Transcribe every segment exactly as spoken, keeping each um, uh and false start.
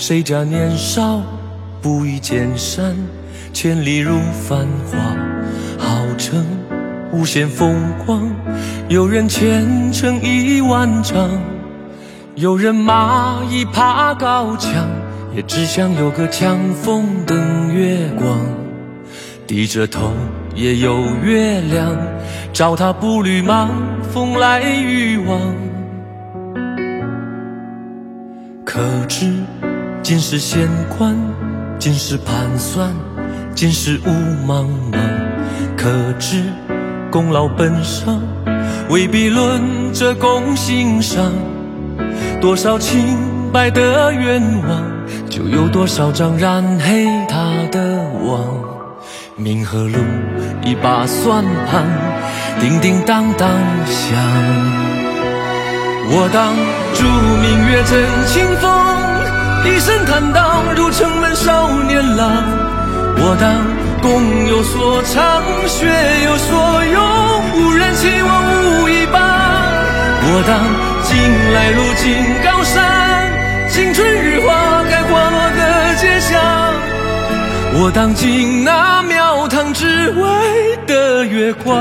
谁家年少不忆艰山，千里如繁华，号称无限风光。有人虔诚一万丈，有人蚂蚁爬高墙，也只想有个强风等月光。低着头也有月亮，照他步履忙，风来雨往。可知今世闲观，今世盘算，今世雾茫茫。可知功劳本上，未必论这功行上。多少清白的愿望，就有多少张染黑他的网。命和路一把算盘，叮叮当当响。我当祝明月真清风，一身坦荡如城门少年郎。我当功有所长，学有所用，无人期望无一帮。我当近来如今高山，青春日花开花落的街巷。我当今那庙堂之外的月光。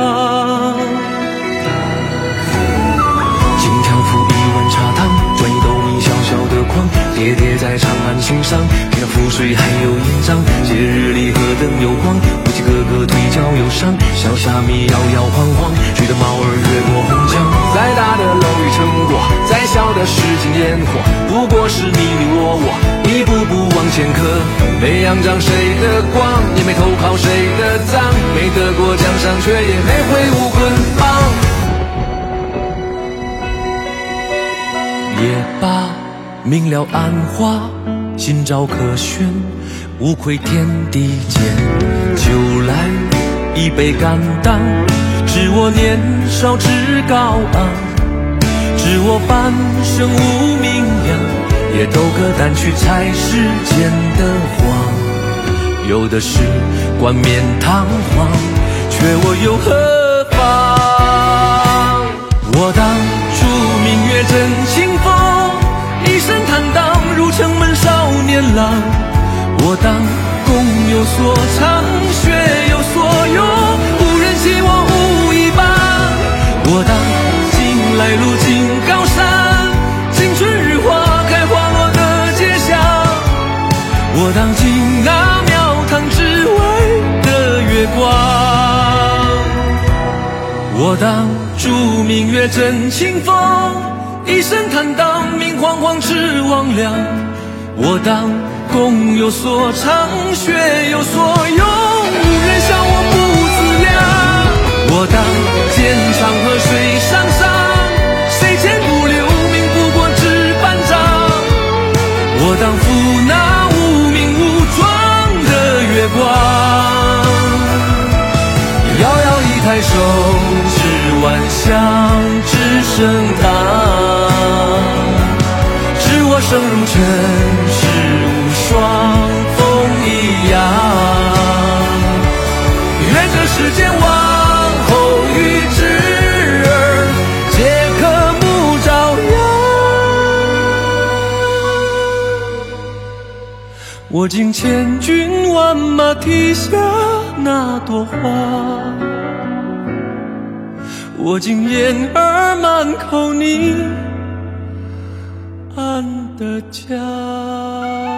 轻挑负一碗茶汤，转一斗米小小的筐，叠叠在长安心上。平常覆水还有印章，节日里河灯有光，夫妻哥哥腿脚有伤，小虾米摇摇晃晃，吹得猫儿越过红墙。再大的楼宇成果，再小的市井烟火，不过是你你我我一步步往前磕。没仰仗谁的光，也没投靠谁的赃，没得过奖赏，却也没挥舞棍棒。也罢，明了暗花，今朝可选，无愧天地间。就来一杯肝胆，知我年少志高昂，知我半生无名扬，也斗个胆去踩世间的谎。有的是冠冕堂皇，却我又何妨？我当祝明月真清风，一身坦荡如城门少年郎。我当功有所长，学有所用，无人期望无一帮。我当近来如今高山，青春日花开花落的街巷。我当今那庙堂之外的月光。我当祝明月真清风，一身坦荡明晃晃赤魍亮。我当功有所长，学有所用，无人笑我不自量。我当剑长河水上上，谁前不留名不过纸半张。我当负那无名无状的月光。遥遥一抬手，至万象只剩他。知我生如尘，世无双，风一样。愿这世间往后与之儿，皆可目朝阳。我敬千军万马蹄下那朵花，我敬燕儿满口你安的家。